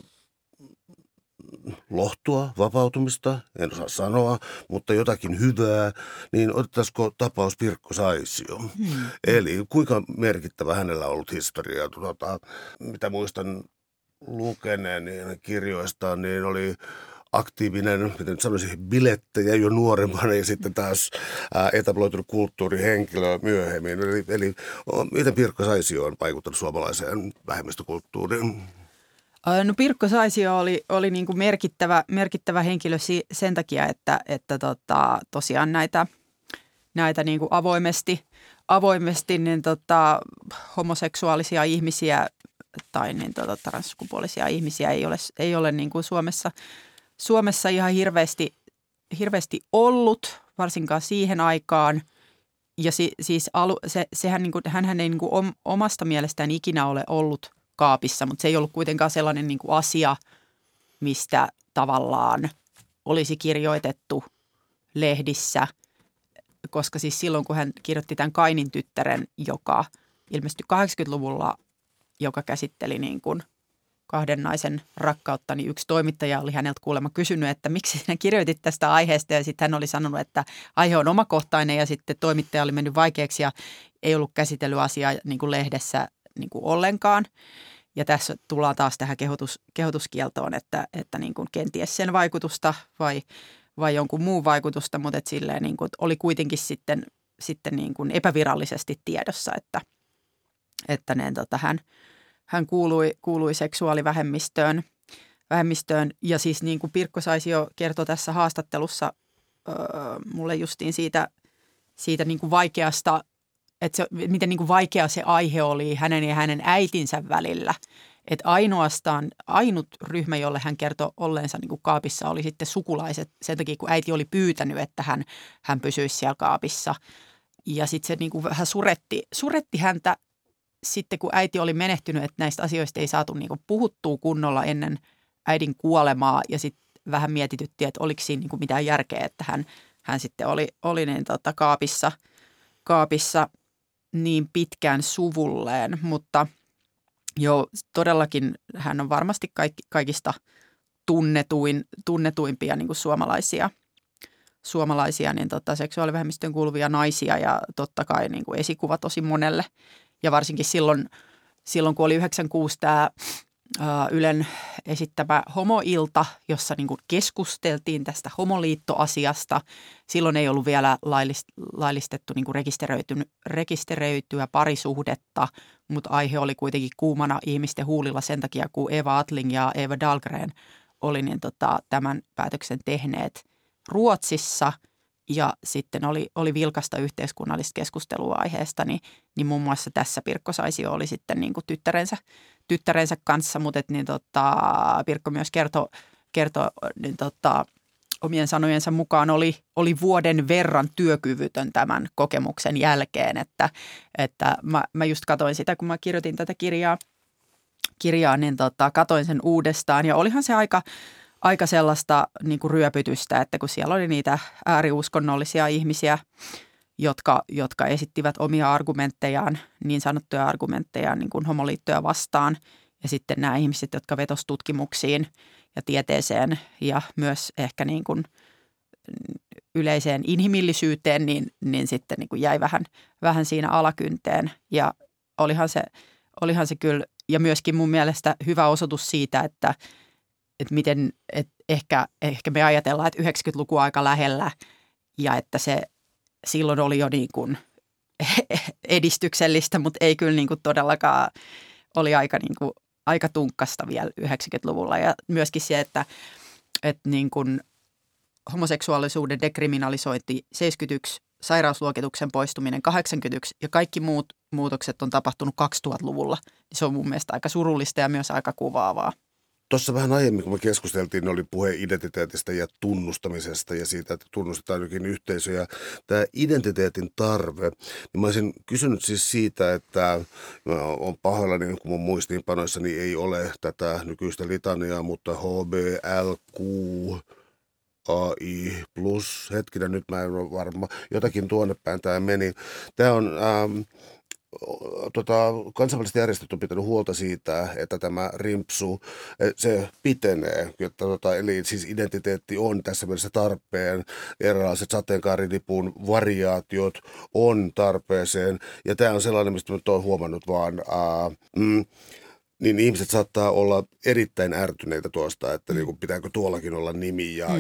lohtua, vapautumista, en osaa sanoa, mutta jotakin hyvää, niin otettaisiko tapaus Pirkko Saisio? Eli kuinka merkittävä hänellä on ollut historia? Mitä muistan lukeneeni kirjoistaan, niin oli aktiivinen, miten nyt sanoisin, bilettäjä jo nuorempana ja sitten taas etabloitunut kulttuurihenkilö myöhemmin. Eli miten Pirkko Saisio on vaikuttanut suomalaiseen vähemmistökulttuuriin? No Pirkko Saisio oli niin kuin merkittävä henkilö sen takia, että tosiaan näitä niin kuin avoimesti niin homoseksuaalisia ihmisiä tai niin transsukupuolisia ihmisiä ei ole niin kuin Suomessa ihan hirveästi ollut, varsinkaan siihen aikaan. Ja sehän niin kuin, hänhän ei niin kuin omasta mielestään ikinä ole ollut kaapissa, mutta se ei ollut kuitenkaan sellainen niin kuin asia, mistä tavallaan olisi kirjoitettu lehdissä, koska siis silloin, kun hän kirjoitti tämän Kainin tyttären, joka ilmestyi 80-luvulla, joka käsitteli niin kuin 2 naisen rakkautta, niin yksi toimittaja oli häneltä kuulemma kysynyt, että miksi sinä kirjoitit tästä aiheesta, ja sitten hän oli sanonut, että aihe on omakohtainen, ja sitten toimittaja oli mennyt vaikeaksi ja ei ollut käsitellyt asiaa niin kuin lehdessä niin kuin ollenkaan. Ja tässä tullaan taas tähän kehotuskieltoon, että niin kuin kenties sen vaikutusta vai jonkun muun vaikutusta, mutta et silleen niin kuin, oli kuitenkin sitten niin kuin epävirallisesti tiedossa, että hän kuului seksuaalivähemmistöön. Ja siis niin kuin Pirkko Saisio kertoi tässä haastattelussa mulle justiin siitä niin kuin vaikeasta, että miten niin kuin vaikea se aihe oli hänen ja hänen äitinsä välillä. Että ainut ryhmä, jolle hän kertoi olleensa niin kuin kaapissa, oli sitten sukulaiset sen takia, kun äiti oli pyytänyt, että hän pysyisi siellä kaapissa. Ja sitten se niin kuin vähän suretti häntä sitten, kun äiti oli menehtynyt, että näistä asioista ei saatu niin kuin puhuttua kunnolla ennen äidin kuolemaa. Ja sitten vähän mietityttiin, että oliko siinä niin kuin mitään järkeä, että hän sitten oli niin kaapissa niin pitkään suvulleen, mutta joo, todellakin hän on varmasti kaikista tunnetuimpia niin kuin suomalaisia niin seksuaalivähemmistöön kuuluvia naisia ja totta kai niin kuin esikuva tosi monelle. Ja varsinkin silloin kun oli 96 tämä Ylen esittämä homoilta, jossa niin kuin keskusteltiin tästä homoliittoasiasta. Silloin ei ollut vielä laillistettu niin kuin rekisteröityä parisuhdetta, mutta aihe oli kuitenkin kuumana ihmisten huulilla sen takia, kun Eva Attling ja Eva Dahlgren oli niin tämän päätöksen tehneet Ruotsissa. Ja sitten oli vilkasta yhteiskunnallista keskustelua aiheesta, niin muun muassa tässä Pirkko Saisio oli sitten niin kuin tyttärensä kanssa, mutta niin Pirkko myös kertoi niin omien sanojensa mukaan oli vuoden verran työkyvytön tämän kokemuksen jälkeen, että mä just katsoin sitä, kun mä kirjoitin tätä kirjaa niin katsoin sen uudestaan ja olihan se aika sellaista niin kuin ryöpytystä, että kun siellä oli niitä ääriuskonnollisia ihmisiä, jotka esittivät omia argumenttejaan, niin sanottuja argumenttejaan niin kuin homoliittoja vastaan. Ja sitten nämä ihmiset, jotka vetosivat tutkimuksiin ja tieteeseen ja myös ehkä niin kuin yleiseen inhimillisyyteen, niin sitten niin kuin jäi vähän siinä alakynteen. Ja olihan se kyllä, ja myöskin mun mielestä hyvä osoitus siitä, että miten ehkä me ajatellaan, että 90-luku on aika lähellä ja että se silloin oli jo niin kuin edistyksellistä, mutta ei kyllä niin kuin todellakaan oli aika tunkkasta vielä 90-luvulla. Ja myöskin se, että niin kuin homoseksuaalisuuden dekriminalisointi 71, sairausluokituksen poistuminen 81 ja kaikki muut muutokset on tapahtunut 2000-luvulla. Se on mun mielestä aika surullista ja myös aika kuvaavaa. Tuossa vähän aiemmin, kun me keskusteltiin, oli puhe identiteetistä ja tunnustamisesta ja siitä, että tunnustetaan jokin yhteisö. Ja tämä identiteetin tarve, niin mä olisin kysynyt siis siitä, että mä olen pahoillani, kun mun muistiinpanoissani ei ole tätä nykyistä litaniaa, mutta HBLQ, AI+, hetkinen, nyt mä en ole varma, jotakin tuonne päin tämä meni. Tämä on... kansainväliset järjestöt on pitänyt huolta siitä, että tämä rimpsu, se pitenee. Eli siis identiteetti on tässä mielessä tarpeen. Erilaiset sateenkaarilipun variaatiot on tarpeeseen. Ja tämä on sellainen, mistä nyt olen huomannut vaan... niin ihmiset saattaa olla erittäin ärtyneitä tuosta, että niin kuin, pitääkö tuollakin olla nimi ja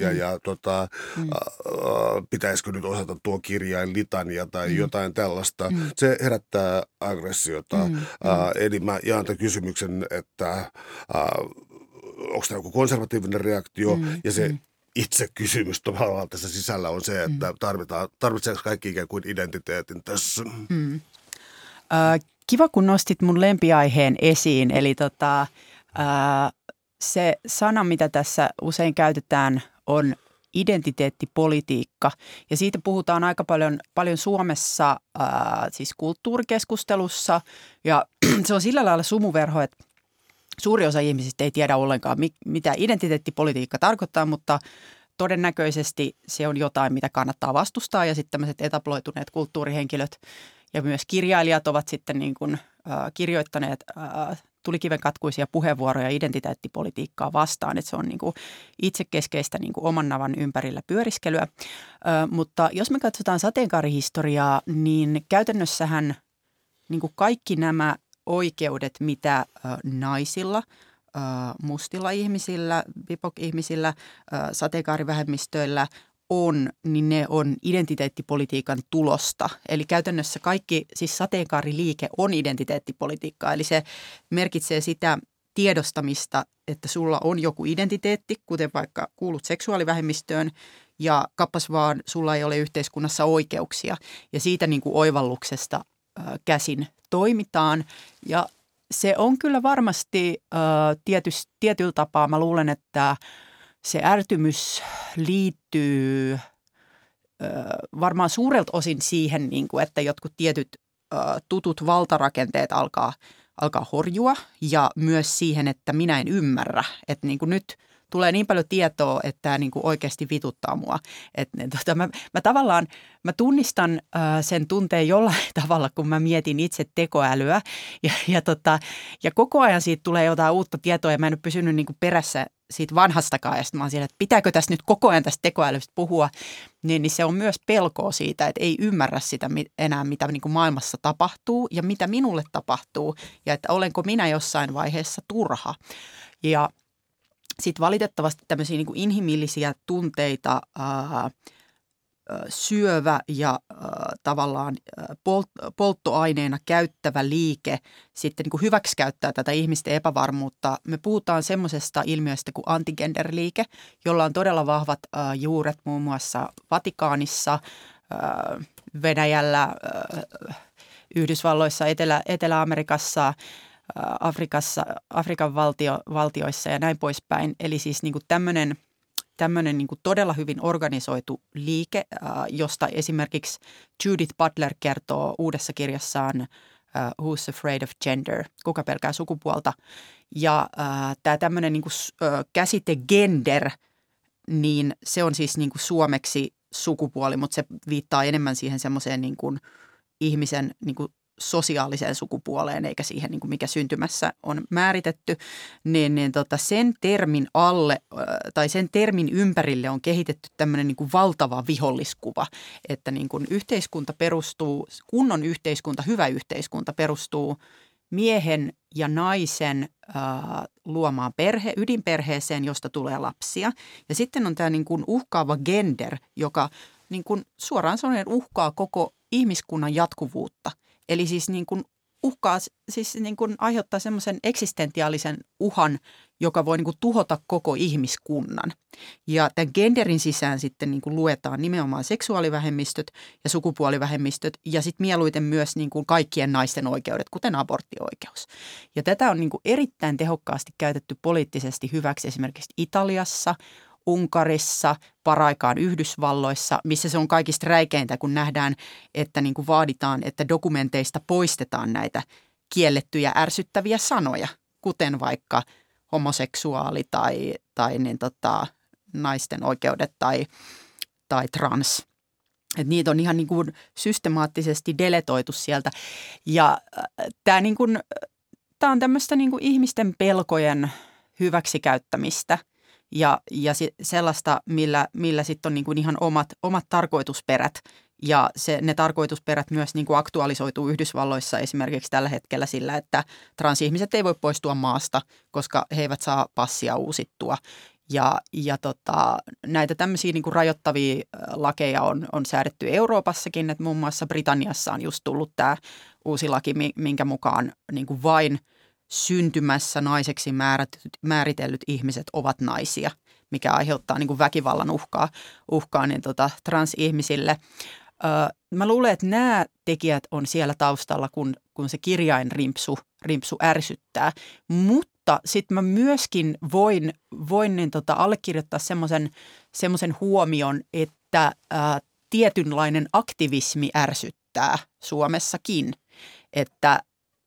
pitäisikö nyt osata tuo kirjain litania tai jotain tällaista. Se herättää aggressiota. Eli mä jaan tämän kysymyksen, että onko tämä joku konservatiivinen reaktio ja se itse kysymys tavallaan tässä sisällä on se, että tarvitseeko kaikki ikään kuin identiteetin tässä? Kiva, kun nostit mun lempiaiheen esiin, eli se sana, mitä tässä usein käytetään, on identiteettipolitiikka. Ja siitä puhutaan aika paljon Suomessa siis kulttuurikeskustelussa, ja se on sillä lailla sumuverho, että suuri osa ihmisistä ei tiedä ollenkaan, mitä identiteettipolitiikka tarkoittaa, mutta todennäköisesti se on jotain, mitä kannattaa vastustaa, ja sitten tämmöiset etabloituneet kulttuurihenkilöt ja myös kirjailijat ovat sitten niin kuin, kirjoittaneet tulikivenkatkuisia puheenvuoroja identiteettipolitiikkaa vastaan, että se on niin kuin itsekeskeistä niin kuin oman navan ympärillä pyöriskelyä. Mutta jos me katsotaan sateenkaarihistoriaa, niin käytännössähän niin kuin kaikki nämä oikeudet, mitä naisilla mustilla ihmisillä, BIPOC-ihmisillä, sateenkaarivähemmistöillä on, niin ne on identiteettipolitiikan tulosta. Eli käytännössä kaikki, siis sateenkaariliike on identiteettipolitiikkaa, eli se merkitsee sitä tiedostamista, että sulla on joku identiteetti, kuten vaikka kuulut seksuaalivähemmistöön, ja kappas vaan sulla ei ole yhteiskunnassa oikeuksia. Ja siitä niin kuin oivalluksesta käsin toimitaan. Ja se on kyllä varmasti tietyllä tapaa, mä luulen, että se ärtymys liittyy varmaan suurelta osin siihen, niin kuin, että jotkut tietyt tutut valtarakenteet alkaa horjua ja myös siihen, että minä en ymmärrä, että niin kuin nyt tulee niin paljon tietoa, että tämä niin kuin oikeasti vituttaa mua. Että, mä tunnistan sen tunteen jollain tavalla, kun mä mietin itse tekoälyä ja koko ajan siitä tulee jotain uutta tietoa ja mä en ole pysynyt niin kuin perässä siitä vanhastakaan. Ja sitten mä oon siellä, että pitääkö tässä nyt koko ajan tästä tekoälystä puhua, niin se on myös pelkoa siitä, että ei ymmärrä sitä enää, mitä niin kuin maailmassa tapahtuu ja mitä minulle tapahtuu ja että olenko minä jossain vaiheessa turha. Ja sitten valitettavasti tämmöisiä niin kuin inhimillisiä tunteita syövä ja tavallaan polttoaineena käyttävä liike sitten niin kuin hyväksikäyttää tätä ihmisten epävarmuutta. Me puhutaan semmoisesta ilmiöstä kuin antigenderliike, jolla on todella vahvat juuret muun muassa Vatikaanissa, Venäjällä, Yhdysvalloissa, Etelä-Amerikassa, Afrikan valtioissa ja näin poispäin. Eli siis niin kuin tämmöinen niin kuin todella hyvin organisoitu liike, josta esimerkiksi Judith Butler kertoo uudessa kirjassaan Who's Afraid of Gender, kuka pelkää sukupuolta. Ja tämä tämmöinen niin kuin käsite gender, niin se on siis niin kuin suomeksi sukupuoli, mutta se viittaa enemmän siihen semmoiseen niin kuin ihmisen niin kuin sosiaaliseen sukupuoleen eikä siihen, niin kuin mikä syntymässä on määritetty, niin sen termin alle tai sen termin ympärille on kehitetty tämmöinen niin kuin valtava viholliskuva, että niin kuin yhteiskunta perustuu, kunnon yhteiskunta, hyvä yhteiskunta perustuu miehen ja naisen luomaan ydinperheeseen, josta tulee lapsia. Ja sitten on tämä niin kuin uhkaava gender, joka niin kuin suoraan sanoen uhkaa koko ihmiskunnan jatkuvuutta. Eli siis niin kuin uhkaa, siis niin kuin aiheuttaa semmoisen eksistentiaalisen uhan, joka voi niin kuin tuhota koko ihmiskunnan. Ja tämän genderin sisään sitten niin kuin luetaan nimenomaan seksuaalivähemmistöt ja sukupuolivähemmistöt ja sitten mieluiten myös niin kuin kaikkien naisten oikeudet, kuten aborttioikeus. Ja tätä on niin kuin erittäin tehokkaasti käytetty poliittisesti hyväksi esimerkiksi Italiassa, Unkarissa, paraikaan Yhdysvalloissa, missä se on kaikista räikeintä, kun nähdään, että niin kuin vaaditaan, että dokumenteista poistetaan näitä kiellettyjä ärsyttäviä sanoja, kuten vaikka homoseksuaali tai niin naisten oikeudet tai trans. Et niitä on ihan niin kuin systemaattisesti deletoitu sieltä. Ja tämä niin kuin, on tämmöistä niin kuin ihmisten pelkojen hyväksikäyttämistä. Ja sellaista, millä sitten on niin kuin ihan omat tarkoitusperät ja ne tarkoitusperät myös niin kuin aktualisoituu Yhdysvalloissa esimerkiksi tällä hetkellä sillä, että transihmiset ei voi poistua maasta, koska he eivät saa passia uusittua. Ja näitä tämmöisiä niin kuin rajoittavia lakeja on säädetty Euroopassakin, että muun muassa Britanniassa on just tullut tämä uusi laki, minkä mukaan niin kuin vain syntymässä naiseksi määritellyt ihmiset ovat naisia, mikä aiheuttaa niin kuin väkivallan uhkaa niin transihmisille. Mä luulen, että nämä tekijät on siellä taustalla, kun se kirjainrimpsu ärsyttää. Mutta sitten mä myöskin voin niin allekirjoittaa semmoisen huomion, että tietynlainen aktivismi ärsyttää Suomessakin. Että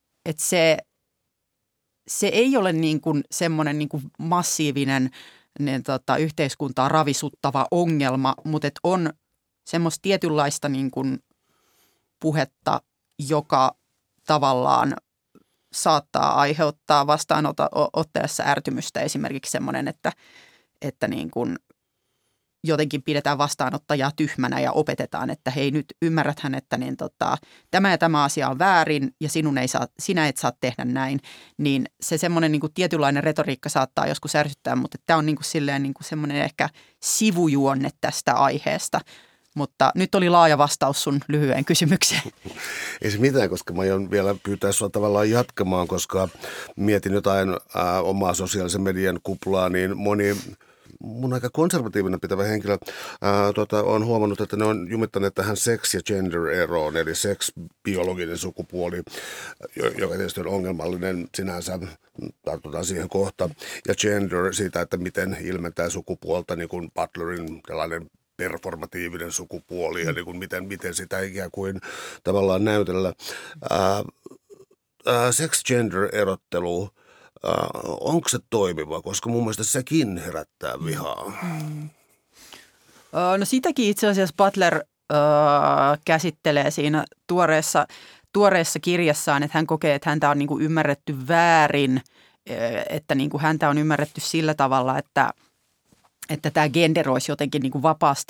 se ei ole niin kuin semmoinen niin kuin massiivinen yhteiskuntaa ravisuttava ongelma, mutta on semmoista tietynlaista niin kuin puhetta, joka tavallaan saattaa aiheuttaa vastaanottajassa ärtymystä. Esimerkiksi semmoinen, että niin kuin jotenkin pidetään vastaanottajaa tyhmänä ja opetetaan, että hei nyt ymmärräthän, että niin tämä ja tämä asia on väärin ja sinä et saa tehdä näin, niin se semmoinen niin kuin tietynlainen retoriikka saattaa joskus ärsyttää, mutta tämä on niin kuin silleen niin kuin semmoinen ehkä sivujuonne tästä aiheesta. Mutta nyt oli laaja vastaus sun lyhyen kysymykseen. Ei se mitään, koska mä aion vielä pyytää sua tavallaan jatkamaan, koska mietin jotain omaa sosiaalisen median kuplaa, niin mun aika konservatiivinen pitävä henkilö on huomannut, että ne on jumittaneet tähän sex- ja gender-eroon, eli sex, biologinen sukupuoli, joka tietysti on ongelmallinen sinänsä, tartutaan siihen kohta, ja gender siitä, että miten ilmentää sukupuolta, niin kuin Butlerin tällainen performatiivinen sukupuoli, ja niin kuin miten sitä ikään kuin tavallaan näytellä. Sex-gender-erottelu, onko se toimiva, koska mun mielestä sekin herättää vihaa? No sitäkin itse asiassa Butler käsittelee siinä tuoreessa kirjassaan, että hän kokee, että häntä on niin kuin ymmärretty väärin, että niin kuin häntä on ymmärretty sillä tavalla, että tämä gender olisi jotenkin niin kuin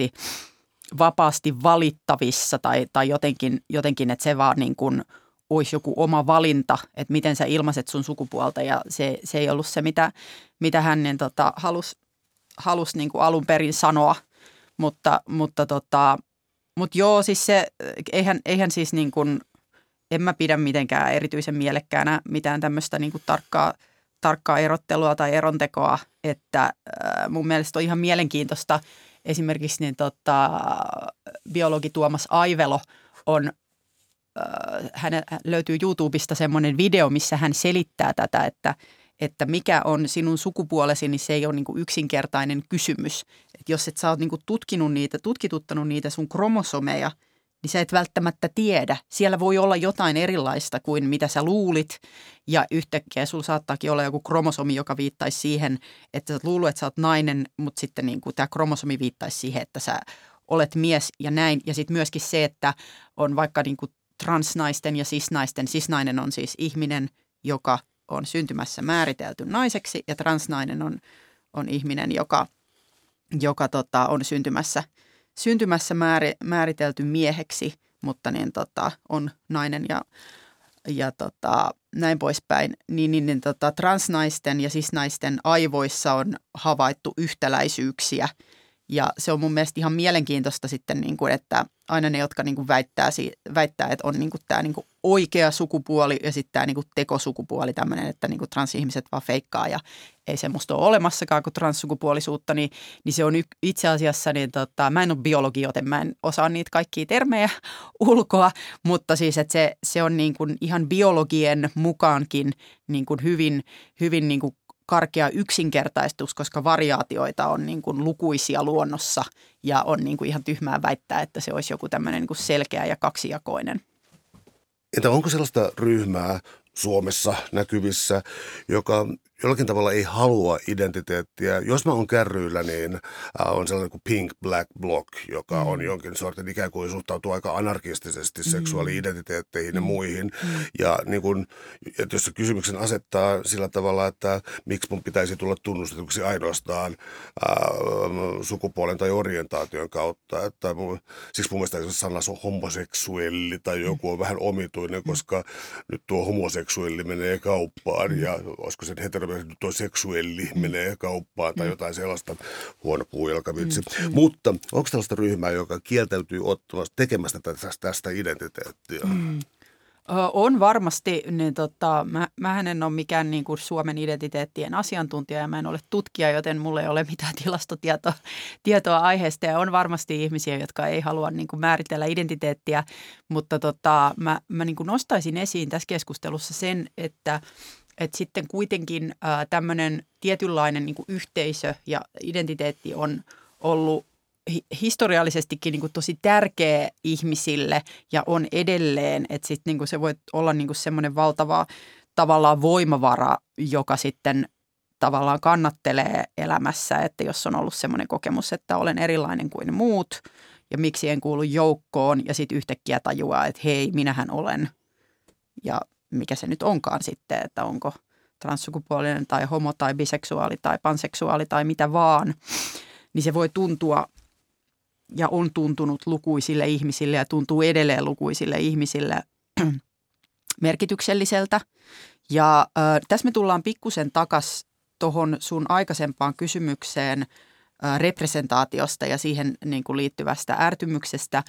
vapaasti valittavissa tai jotenkin, että se vaan niin kuin olisi joku oma valinta, että miten sä ilmaiset sun sukupuolta ja se ei ollut se, mitä hän halusi niin kuin alun perin sanoa, mutta joo, siis se, eihän siis niin kuin, en mä pidä mitenkään erityisen mielekkäänä mitään tämmöistä niin kuin tarkkaa erottelua tai erontekoa, että mun mielestä on ihan mielenkiintoista esimerkiksi niin biologi Tuomas Aivelo on hän löytyy YouTubesta semmoinen video, missä hän selittää tätä, että mikä on sinun sukupuolesi, niin se ei ole niin kuin yksinkertainen kysymys. Että jos et sä oot niin kuin tutkituttanut niitä sun kromosomeja, niin sä et välttämättä tiedä. Siellä voi olla jotain erilaista kuin mitä sä luulit ja yhtäkkiä sulla saattaakin olla joku kromosomi, joka viittaisi siihen, että sä luulet, että sä oot nainen, mutta sitten niin kuin tämä kromosomi viittaisi siihen, että sä olet mies ja näin. Ja sitten myöskin se, että on vaikka niin kuin transnaisten ja cisnaisten. Cisnainen on siis ihminen, joka on syntymässä määritelty naiseksi ja transnainen on ihminen, joka on syntymässä määritelty mieheksi, mutta niin, on nainen ja näin poispäin. Niin, transnaisten ja cisnaisten aivoissa on havaittu yhtäläisyyksiä. Ja se on mun mielestä ihan mielenkiintoista sitten, niin kuin, että aina ne, jotka niin kuin väittää, että on niin kuin tämä niin kuin oikea sukupuoli ja sitten tämä niin kuin tekosukupuoli, tämmöinen, että niin kuin transihmiset vaan feikkaa ja ei semmoista ole olemassakaan kuin transsukupuolisuutta, niin se on itse asiassa, niin mä en ole biologi, joten mä en osaa niitä kaikkia termejä ulkoa, mutta siis, että se on niin kuin ihan biologien mukaankin niin kuin hyvin niin kuin karkea yksinkertaistus, koska variaatioita on niin kuin lukuisia luonnossa ja on niin kuin ihan tyhmää väittää, että se olisi joku tämmöinen niin kuin selkeä ja kaksijakoinen. Entä onko sellaista ryhmää Suomessa näkyvissä, joka jollakin tavalla ei halua identiteettiä? Jos mä oon kärryillä, niin on sellainen kuin Pink Black Bloc, joka on jonkin sortin ikään kuin suhtautuu aika anarkistisesti seksuaali-identiteetteihin ja muihin. Ja niin kun, että jos se kysymyksen asettaa sillä tavalla, että miksi mun pitäisi tulla tunnustetuksi ainoastaan sukupuolen tai orientaation kautta. Että siksi mun mielestä sana on homoseksuelli tai joku on vähän omituinen, koska nyt tuo homoseksuelli menee kauppaan ja olisiko se tuo seksuelli menee kauppaan tai jotain sellaista, huono puujalkavitsi. Mutta onko tällaista ryhmää, joka kieltäytyy tekemästä tästä identiteettiä? On varmasti, niin mähän en ole mikään niin kuin Suomen identiteettien asiantuntija ja mä en ole tutkija, joten mulla ei ole mitään tilastotietoa aiheesta ja on varmasti ihmisiä, jotka ei halua niin kuin määritellä identiteettiä, mutta mä niin kuin nostaisin esiin tässä keskustelussa sen, että sitten kuitenkin tämmöinen tietynlainen niin kuin yhteisö ja identiteetti on ollut historiallisestikin niin kuin tosi tärkeä ihmisille ja on edelleen, että sitten niin kuin se voi olla niin kuin semmoinen valtava tavallaan voimavara, joka sitten tavallaan kannattelee elämässä, että jos on ollut semmoinen kokemus, että olen erilainen kuin muut ja miksi en kuulu joukkoon ja sitten yhtäkkiä tajuaa, että hei, minähän olen ja mikä se nyt onkaan sitten, että onko transsukupuolinen tai homo tai biseksuaali tai panseksuaali tai mitä vaan, niin se voi tuntua ja on tuntunut lukuisille ihmisille ja tuntuu edelleen lukuisille ihmisille merkitykselliseltä. Ja tässä me tullaan pikkusen takaisin tuohon sun aikaisempaan kysymykseen representaatiosta ja siihen niin kuin liittyvästä ärtymyksestä.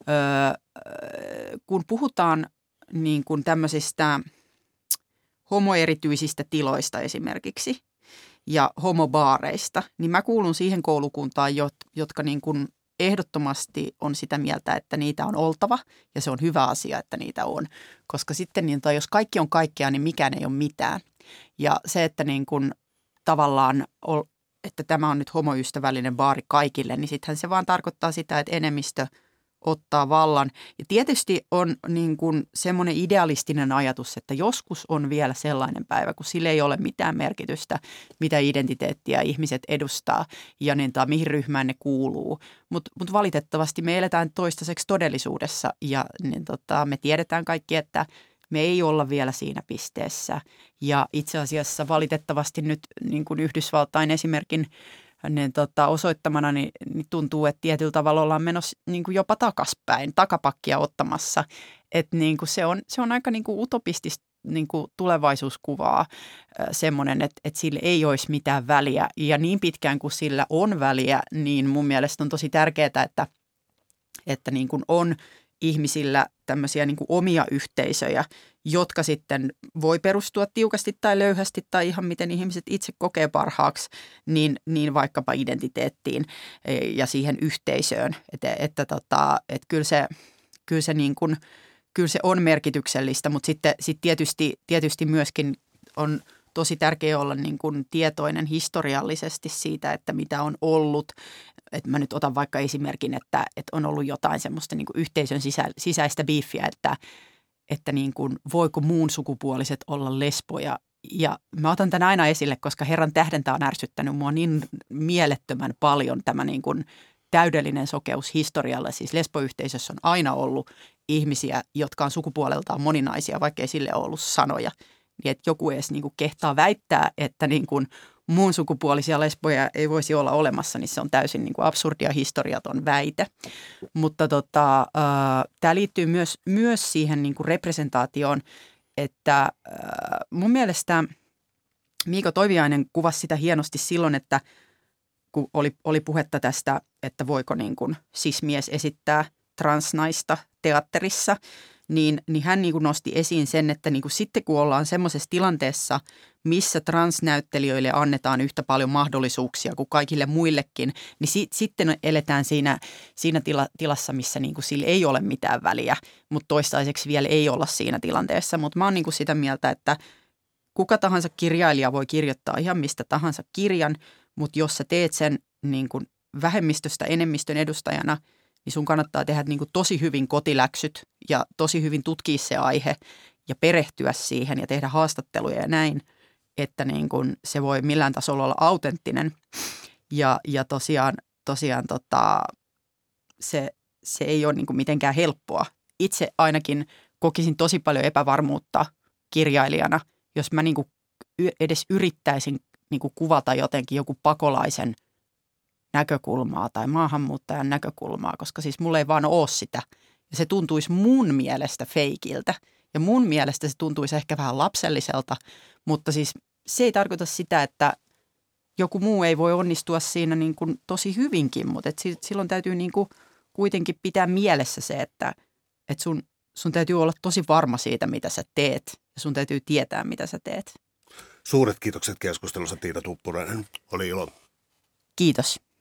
Kun puhutaan niin kuin tämmöisistä homoerityisistä tiloista esimerkiksi ja homobaareista, niin mä kuulun siihen koulukuntaan, jotka niin kuin ehdottomasti on sitä mieltä, että niitä on oltava ja se on hyvä asia, että niitä on. Koska sitten niin, jos kaikki on kaikkea, niin mikään ei ole mitään. Ja se, että niin kuin tavallaan, että tämä on nyt homoystävällinen baari kaikille, niin sittenhän se vaan tarkoittaa sitä, että enemmistö ottaa vallan. Ja tietysti on niin kuin semmoinen idealistinen ajatus, että joskus on vielä sellainen päivä, kun sillä ei ole mitään merkitystä, mitä identiteettiä ihmiset edustaa ja niin, mihin ryhmään ne kuuluu. Mutta valitettavasti me eletään toistaiseksi todellisuudessa ja niin, me tiedetään kaikki, että me ei olla vielä siinä pisteessä. Ja itse asiassa valitettavasti nyt niin kuin Yhdysvaltain esimerkin niin osoittamana niin tuntuu, että tietyllä tavalla ollaan menossa niin kuin jopa takaspäin, takapakkia ottamassa. Että niin kuin se on aika niin kuin utopistista niin kuin tulevaisuuskuvaa semmoinen, että sillä ei olisi mitään väliä. Ja niin pitkään kuin sillä on väliä, niin mun mielestä on tosi tärkeää, että niin kuin on ihmisillä tämmöisiä niin kuin omia yhteisöjä, jotka sitten voi perustua tiukasti tai löyhästi tai ihan miten ihmiset itse kokee parhaaksi, niin vaikkapa identiteettiin ja siihen yhteisöön. Että kyllä se on merkityksellistä, mutta sitten tietysti myöskin on tosi tärkeää olla niin kuin tietoinen historiallisesti siitä, että mitä on ollut. Että mä nyt otan vaikka esimerkin, että on ollut jotain semmoista niin kuin yhteisön sisäistä biiffiä, että niin kuin, voiko muun sukupuoliset olla lesboja. Ja mä otan tämän aina esille, koska Herran tähden tämä on ärsyttänyt mua niin mielettömän paljon tämä niin kuin täydellinen sokeus historialle. Siis lesboyhteisössä on aina ollut ihmisiä, jotka on sukupuoleltaan moninaisia, vaikka ei sille ole ollut sanoja. Niin että joku edes niin kuin kehtaa väittää, että niin kuin muun sukupuolisia lesboja ei voisi olla olemassa, niin se on täysin niin kuin absurdia historiaton väite. Mutta tämä liittyy myös siihen niin kuin representaatioon, että mun mielestä Miika Toiviainen kuvasi sitä hienosti silloin, että kun oli puhetta tästä, että voiko niin kuin cis-mies esittää transnaista teatterissa, niin hän niin kuin nosti esiin sen, että niin kuin sitten kun ollaan semmoisessa tilanteessa, missä transnäyttelijöille annetaan yhtä paljon mahdollisuuksia kuin kaikille muillekin, niin sitten eletään siinä tilassa, missä niin kuin sillä ei ole mitään väliä, mutta toistaiseksi vielä ei olla siinä tilanteessa. Mutta mä oon niin kuin sitä mieltä, että kuka tahansa kirjailija voi kirjoittaa ihan mistä tahansa kirjan, mutta jos sä teet sen niin kuin vähemmistöstä enemmistön edustajana, niin sun kannattaa tehdä niin kuin tosi hyvin kotiläksyt ja tosi hyvin tutkia se aihe ja perehtyä siihen ja tehdä haastatteluja ja näin, että niin kuin se voi millään tasolla olla autenttinen. Ja tosiaan se ei ole niin kuin mitenkään helppoa. Itse ainakin kokisin tosi paljon epävarmuutta kirjailijana, jos mä niin kuin edes yrittäisin niin kuin kuvata jotenkin joku pakolaisen näkökulmaa tai maahanmuuttajan näkökulmaa, koska siis mulla ei vaan ole sitä. Ja se tuntuisi mun mielestä feikiltä. Ja mun mielestä se tuntuisi ehkä vähän lapselliselta, mutta siis se ei tarkoita sitä, että joku muu ei voi onnistua siinä niin kuin tosi hyvinkin, mutta silloin täytyy niin kuin kuitenkin pitää mielessä se, että sun täytyy olla tosi varma siitä, mitä sä teet ja sun täytyy tietää, mitä sä teet. Suuret kiitokset keskustelussa, Tiina Tuppurainen. Oli ilo. Kiitos.